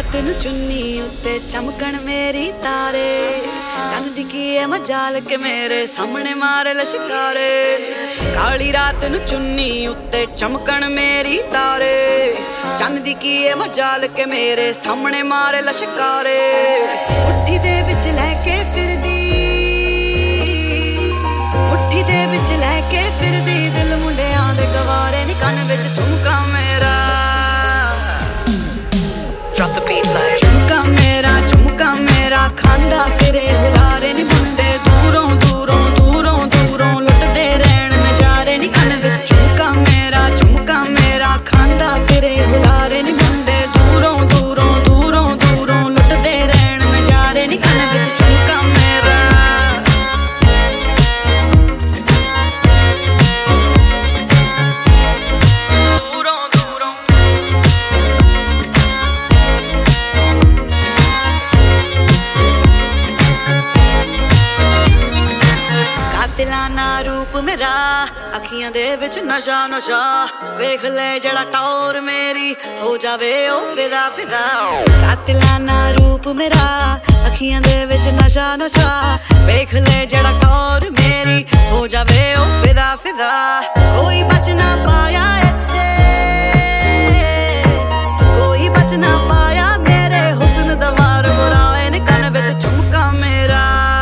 रात नू चुन्नी उत्ते चमकण मेरी तारे चंद दी की मजाल के मेरे सामने मारे लश्कारे। काली रात नू चुन्नी उत्ते चमकण मेरी तारे चंद दी की मजाल के मेरे सामने मारे लश्कारे। मुट्ठी दे विच लैके फिरदी मुट्ठी दे विच लैके फिरदी दिल मुंडियां दे गवारे नी कन विच झुमका मेरा। Drop the beat like झुमका मेरा खांदा फिरे हुलारे नी मुंडे दूरों दूरों दूरों दूरों लुटदे रहन नजारे नी कन विच झुमका मेरा खांदा फिरे हुलारे नी मुंडे दूरों दूरों दूरों दूरों लुटदे रहन नजारे नी कन विच झुमका मेरा। दिलाना रूप मेरा अखियां दे विच नशा नशा वेख ले जड़ा टौर मेरी हो जावे ओ फिदा फिदा। कातिलाना रूप मेरा अखियां दे विच नशा नशा वेख ले जड़ा टौर मेरी हो जावे ओ फिदा फिदा। कोई बच ना पाया इत्थे कोई बच ना पाया मेरे हुस्न दा वार बुराए ने कन विच झुमका मेरा।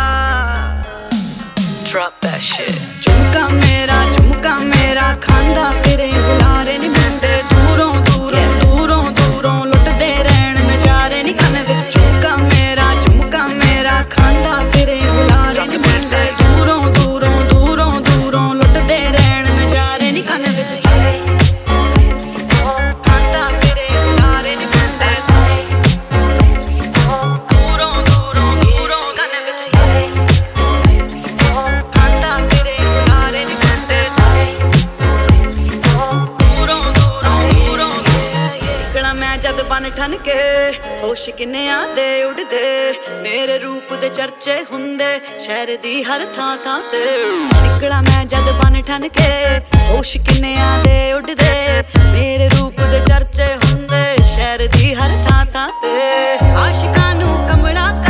Drop that shit झुमका मेरा खांदा फिरे हुलारे नी मुंडे दूरों दूरों दूरों दूरों लुटदे रहन नजारे नी कन विच झुमका मेरा खांदा फिरे हुलारे नी मुंडे दूरों दूरों दूरों दूरों लुटदे रहन नजारे नी कन विच खांदा फिरे हुलारे नी मुंडे दूरों दूरों दूरों कन विच खांदा फिरे हुलारे नी मुंडे दूरों दूरों दूरों। निकला मैं जद बन ठन के होश किन्नियां दे उड़दे मेरे रूप दे चर्चे हुंदे शहर दी हर थां थां ते। निकला मैं जद बन ठन के होश किन्नियां दे उड़दे मेरे रूप दे चर्चे हुंदे शहर दी हर थां थां ते। आशिकां नू कमला